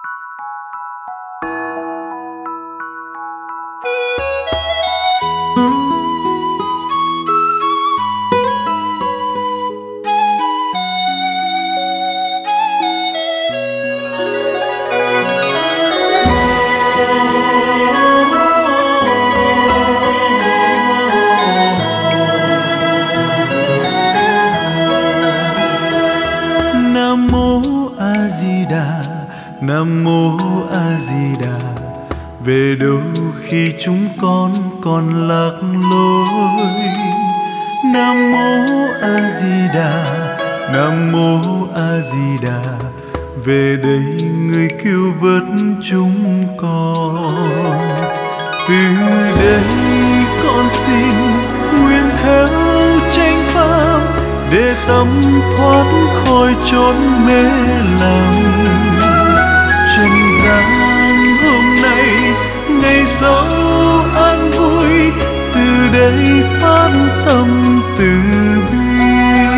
Nam mô A Di Đà. Về đâu khi chúng con còn lạc lối. Nam mô A Di Đà. Nam mô A Di Đà. Về đây người cứu vớt chúng con. Từ đây con xin nguyện theo chánh pháp, để tâm thoát khỏi chốn mê lầm. Trần gian hôm nay ngày gió an vui, từ đây phát tâm từ bi.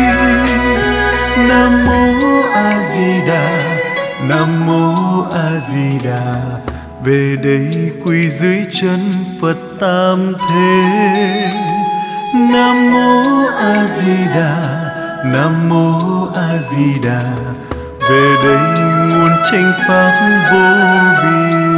Nam mô A Di Đà. Nam mô A Di Đà. Về đây quỳ dưới chân Phật Tam Thế. Nam mô A Di Đà. Nam mô A Di Đà. Về đây nguồn chánh pháp vô biên.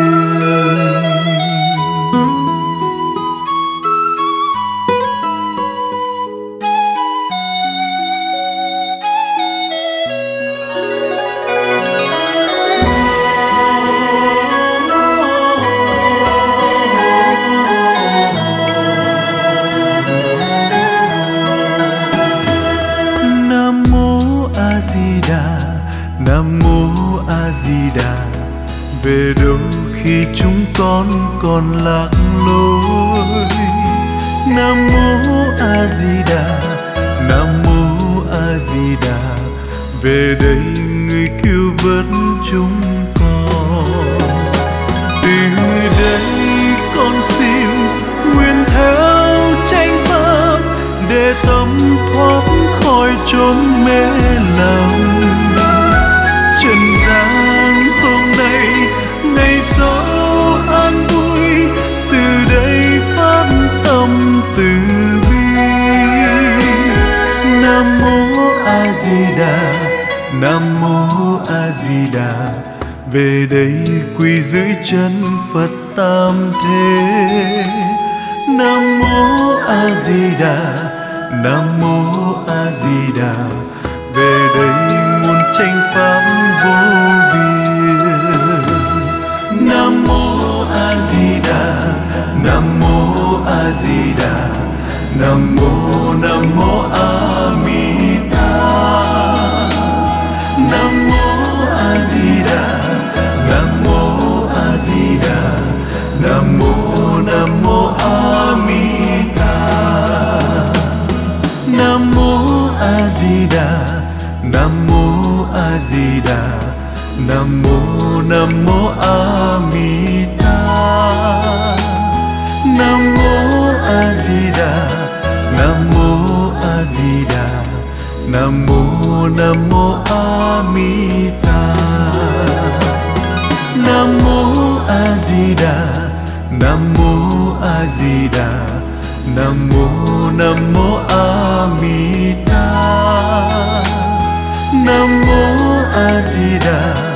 Nam mô A Di Đà. Nam mô A Di Đà. Về đâu khi chúng con còn lạc lối. Nam mô A Di Đà. Nam mô A Di Đà. Về đây người cứu vớt chúng con. Từ đây con xin nguyện theo chánh pháp, để tâm thoát khỏi chốn mê lầm. Trần gian hôm nay ngày gió an vui, từ đây phát tâm từ bi. Nam mô A Di Đà. Nam mô A Di Đà. Về đây quỳ dưới chân Phật Tam Thế. Nam mô A Di Đà. Nam mô A Di Đà. Về đây nguồn chánh pháp vô biên. Nam mô A Di Đà. Nam mô A Di Đà. Nam mô A Di Đà. Nam mô A Di Đà. Nam mô A Di Đà. Nam mô A Di Đà. Nam mô A Di Đà. Nam mô A Di Đà. Nam mô A Di Đà. Nam mô A Di Đà. Nam mô A Di Đà. Nam mô A Di Đà. Nam mô A Di Đà. Nam mô A Di Đà. Nam mô A Di Đà. Nam mô A Di Đà.